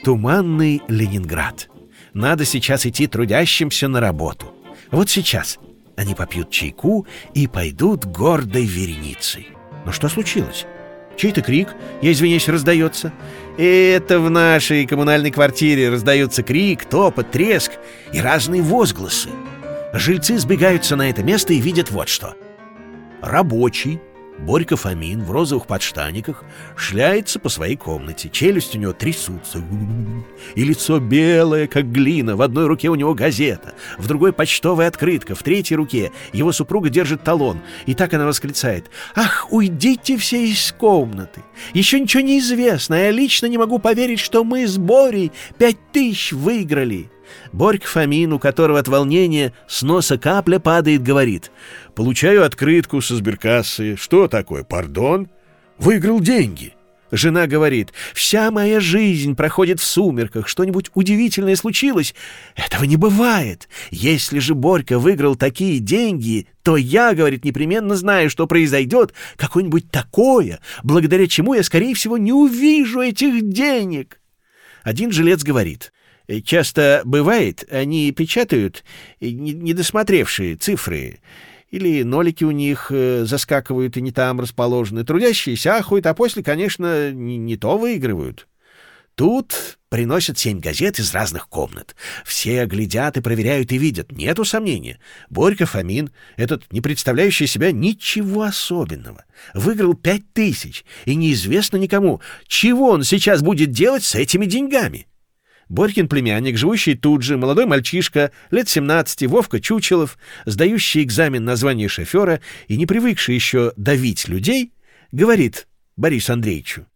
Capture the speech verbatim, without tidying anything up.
Туманный Ленинград. Надо сейчас идти трудящимся на работу. Вот сейчас они попьют чайку и пойдут гордой вереницей. Но что случилось? Чей-то крик, я извиняюсь, раздается. Это в нашей коммунальной квартире раздается крик, топот, треск и разные возгласы. Жильцы сбегаются на это место и видят вот что. Рабочий Борька Фомин в розовых подштаниках шляется по своей комнате. Челюсть у него трясутся, и лицо белое, как глина. В одной руке у него газета, в другой почтовая открытка, в третьей руке его супруга держит талон. И так она восклицает: «Ах, уйдите все из комнаты! Еще ничего не известно, я лично не могу поверить, что мы с Борей пять тысяч выиграли!» Борька Фомин, у которого от волнения с носа капля падает, говорит: «Получаю открытку со сберкассы. Что такое, пардон? Выиграл деньги». Жена говорит: «Вся моя жизнь проходит в сумерках. Что-нибудь удивительное случилось? Этого не бывает. Если же Борька выиграл такие деньги, то я, — говорит, — непременно знаю, что произойдет какое-нибудь такое, благодаря чему я, скорее всего, не увижу этих денег». Один жилец говорит: «Часто бывает, они печатают недосмотревшие цифры, или нолики у них заскакивают и не там расположены. Трудящиеся ахают, а после, конечно, не, не то выигрывают». Тут приносят семь газет из разных комнат. Все глядят и проверяют и видят. Нету сомнения. Борька Фомин, этот не представляющий себя ничего особенного, выиграл пять тысяч, и неизвестно никому, чего он сейчас будет делать с этими деньгами. Борькин племянник, живущий тут же, молодой мальчишка, лет семнадцати, Вовка Чучелов, сдающий экзамен на звание шофера и не привыкший еще давить людей, говорит Борису Андреевичу: